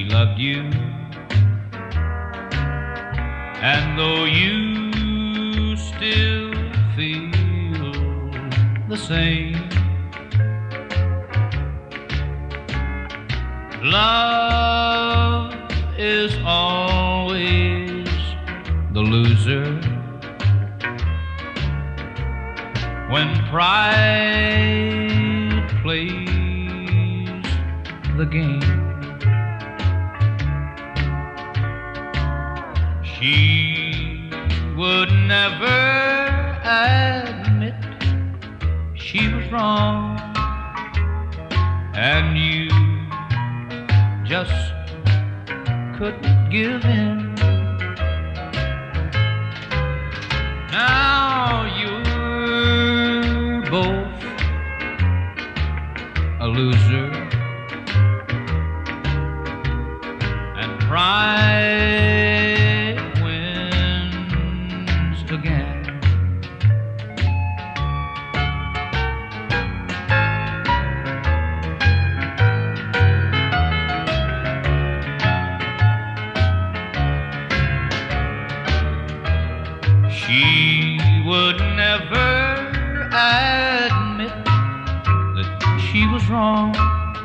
she loved you, and though you still feel the same, love is always the loser when pride plays the game. She would never admit she was wrong, and you just couldn't give in. Now you're both a loser, and pride wins again. She would never admit that she was wrong,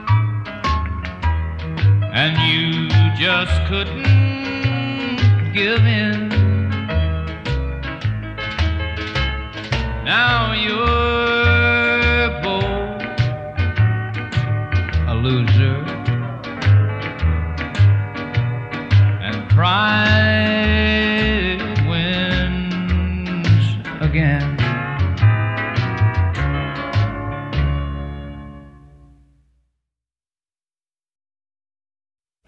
and you just couldn't give in. Now you're both a loser, and pride wins again.